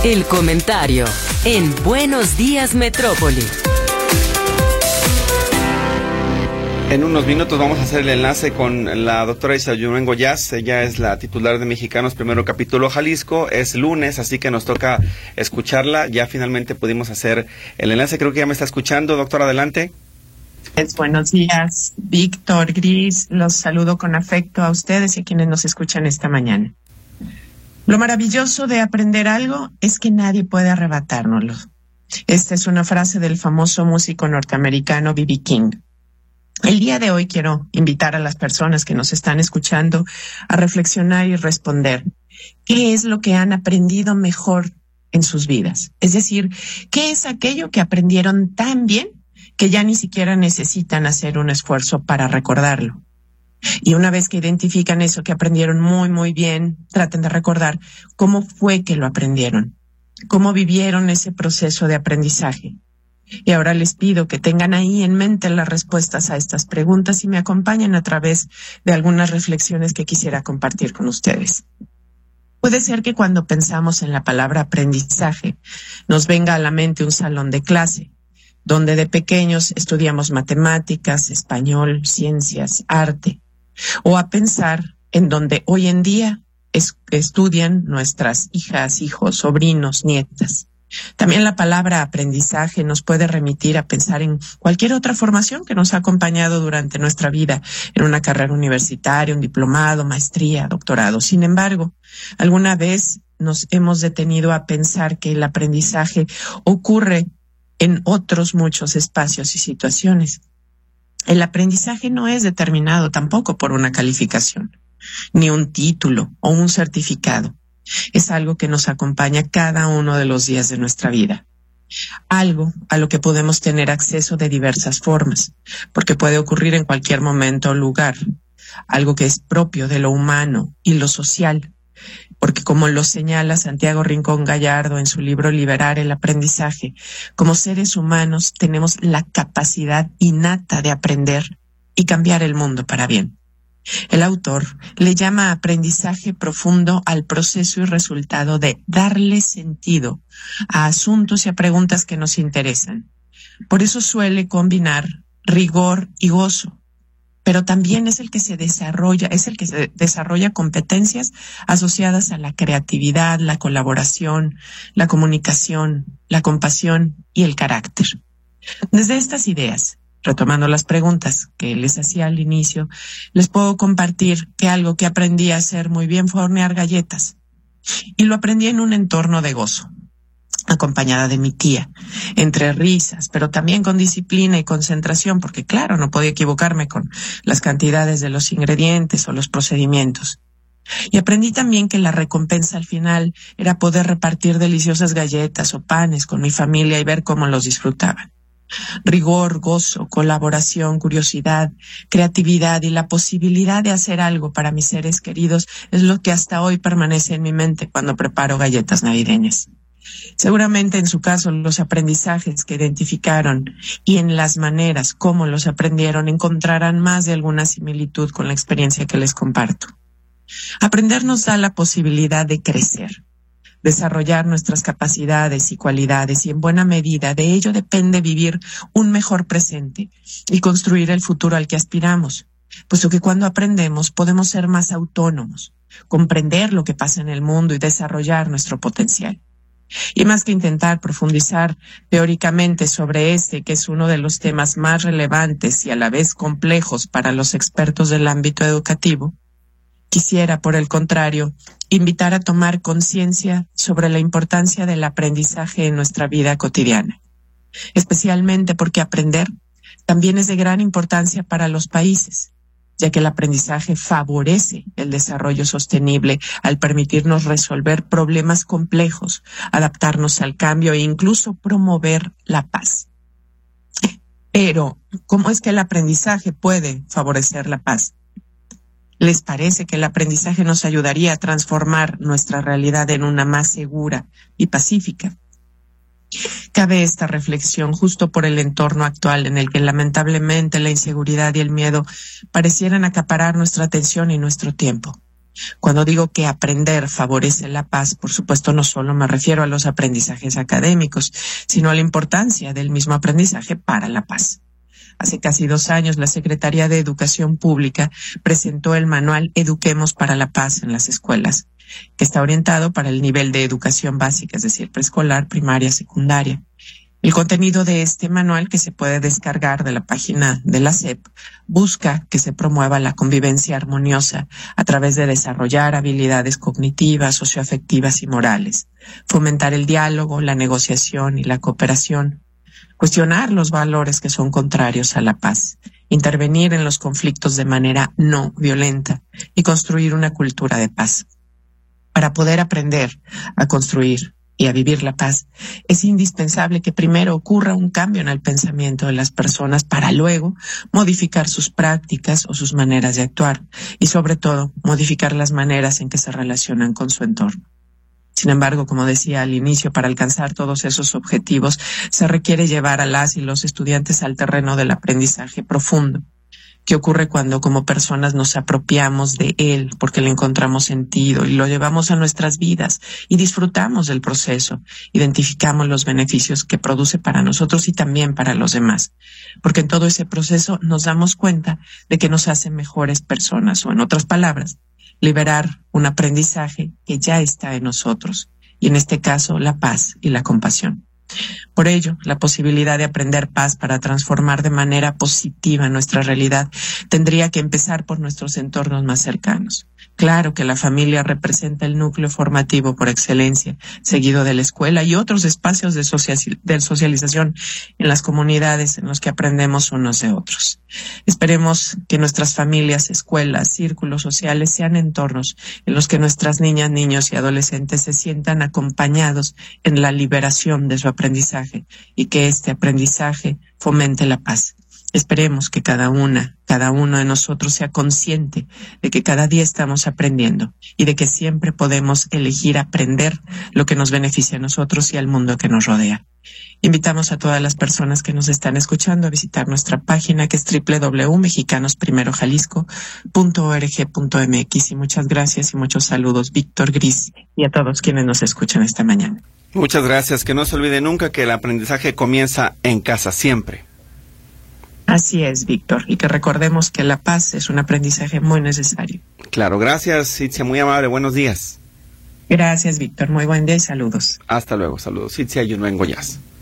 El comentario en Buenos Días Metrópoli. En unos minutos vamos a hacer el enlace con la doctora Isayuren Goyaz. Ella es la titular de Mexicanos Primero Capítulo Jalisco. Es lunes, así que nos toca escucharla. Ya finalmente pudimos hacer el enlace. Creo que ya me está escuchando. Doctora, adelante. Buenos días, Víctor, Gris. Los saludo con afecto a ustedes y a quienes nos escuchan esta mañana. Lo maravilloso de aprender algo es que nadie puede arrebatárnoslo. Esta es una frase del famoso músico norteamericano B.B. King. El día de hoy quiero invitar a las personas que nos están escuchando a reflexionar y responder qué es lo que han aprendido mejor en sus vidas. Es decir, qué es aquello que aprendieron tan bien que ya ni siquiera necesitan hacer un esfuerzo para recordarlo. Y una vez que identifican eso que aprendieron muy bien, traten de recordar cómo fue que lo aprendieron, cómo vivieron ese proceso de aprendizaje. Y ahora les pido que tengan ahí en mente las respuestas a estas preguntas y me acompañen a través de algunas reflexiones que quisiera compartir con ustedes. Puede ser que cuando pensamos en la palabra aprendizaje nos venga a la mente un salón de clase, donde de pequeños estudiamos matemáticas, español, ciencias, arte, o a pensar en donde hoy en día estudian nuestras hijas, hijos, sobrinos, nietas. También la palabra aprendizaje nos puede remitir a pensar en cualquier otra formación que nos ha acompañado durante nuestra vida, en una carrera universitaria, un diplomado, maestría, doctorado. Sin embargo, alguna vez nos hemos detenido a pensar que el aprendizaje ocurre en otros muchos espacios y situaciones. El aprendizaje no es determinado tampoco por una calificación, ni un título o un certificado. Es algo que nos acompaña cada uno de los días de nuestra vida. Algo a lo que podemos tener acceso de diversas formas, porque puede ocurrir en cualquier momento o lugar. Algo que es propio de lo humano y lo social, porque como lo señala Santiago Rincón Gallardo en su libro Liberar el aprendizaje, como seres humanos tenemos la capacidad innata de aprender y cambiar el mundo para bien. El autor le llama aprendizaje profundo al proceso y resultado de darle sentido a asuntos y a preguntas que nos interesan. Por eso suele combinar rigor y gozo, pero también es el que se desarrolla competencias asociadas a la creatividad, la colaboración, la comunicación, la compasión y el carácter. Desde estas ideas, retomando las preguntas que les hacía al inicio, les puedo compartir que algo que aprendí a hacer muy bien fue hornear galletas. Y lo aprendí en un entorno de gozo, acompañada de mi tía, entre risas, pero también con disciplina y concentración, porque claro, no podía equivocarme con las cantidades de los ingredientes o los procedimientos. Y aprendí también que la recompensa al final era poder repartir deliciosas galletas o panes con mi familia y ver cómo los disfrutaban. Rigor, gozo, colaboración, curiosidad, creatividad y la posibilidad de hacer algo para mis seres queridos es lo que hasta hoy permanece en mi mente cuando preparo galletas navideñas. Seguramente en su caso los aprendizajes que identificaron y en las maneras como los aprendieron encontrarán más de alguna similitud con la experiencia que les comparto. Aprender nos da la posibilidad de crecer, desarrollar nuestras capacidades y cualidades y en buena medida de ello depende vivir un mejor presente y construir el futuro al que aspiramos, puesto que cuando aprendemos podemos ser más autónomos, comprender lo que pasa en el mundo y desarrollar nuestro potencial. Y más que intentar profundizar teóricamente sobre que es uno de los temas más relevantes y a la vez complejos para los expertos del ámbito educativo, quisiera, por el contrario, invitar a tomar conciencia sobre la importancia del aprendizaje en nuestra vida cotidiana, especialmente porque aprender también es de gran importancia para los países, ya que el aprendizaje favorece el desarrollo sostenible al permitirnos resolver problemas complejos, adaptarnos al cambio e incluso promover la paz. Pero, ¿cómo es que el aprendizaje puede favorecer la paz? ¿Les parece que el aprendizaje nos ayudaría a transformar nuestra realidad en una más segura y pacífica? Cabe esta reflexión justo por el entorno actual en el que lamentablemente la inseguridad y el miedo parecieran acaparar nuestra atención y nuestro tiempo. Cuando digo que aprender favorece la paz, por supuesto no solo me refiero a los aprendizajes académicos, sino a la importancia del mismo aprendizaje para la paz. Hace casi 2 años, la Secretaría de Educación Pública presentó el manual Eduquemos para la Paz en las escuelas, que está orientado para el nivel de educación básica, es decir, preescolar, primaria, secundaria. El contenido de este manual, que se puede descargar de la página de la SEP, busca que se promueva la convivencia armoniosa a través de desarrollar habilidades cognitivas, socioafectivas y morales, fomentar el diálogo, la negociación y la cooperación, cuestionar los valores que son contrarios a la paz, intervenir en los conflictos de manera no violenta y construir una cultura de paz. Para poder aprender a construir y a vivir la paz, es indispensable que primero ocurra un cambio en el pensamiento de las personas para luego modificar sus prácticas o sus maneras de actuar y, sobre todo, modificar las maneras en que se relacionan con su entorno. Sin embargo, como decía al inicio, para alcanzar todos esos objetivos se requiere llevar a las y los estudiantes al terreno del aprendizaje profundo. ¿Qué ocurre cuando como personas nos apropiamos de él porque le encontramos sentido y lo llevamos a nuestras vidas y disfrutamos del proceso, identificamos los beneficios que produce para nosotros y también para los demás? Porque en todo ese proceso nos damos cuenta de que nos hace mejores personas, o en otras palabras, liberar un aprendizaje que ya está en nosotros, y en este caso la paz y la compasión. Por ello, la posibilidad de aprender paz para transformar de manera positiva nuestra realidad tendría que empezar por nuestros entornos más cercanos. Claro que la familia representa el núcleo formativo por excelencia, seguido de la escuela y otros espacios de socialización en las comunidades en los que aprendemos unos de otros. Esperemos que nuestras familias, escuelas, círculos sociales sean entornos en los que nuestras niñas, niños y adolescentes se sientan acompañados en la liberación de su aprendizaje y que este aprendizaje fomente la paz. Esperemos que cada uno de nosotros sea consciente de que cada día estamos aprendiendo y de que siempre podemos elegir aprender lo que nos beneficia a nosotros y al mundo que nos rodea. Invitamos a todas las personas que nos están escuchando a visitar nuestra página, que es www.mexicanosprimerojalisco.org.mx, y muchas gracias y muchos saludos, Víctor Gris, y a todos quienes nos escuchan esta mañana. Muchas gracias. Que no se olvide nunca que el aprendizaje comienza en casa, siempre. Así es, Víctor, y que recordemos que la paz es un aprendizaje muy necesario. Claro, gracias, Citzia, muy amable, buenos días. Gracias, Víctor, muy buen día y saludos. Hasta luego, saludos. Citzia Yunuen Goyaz.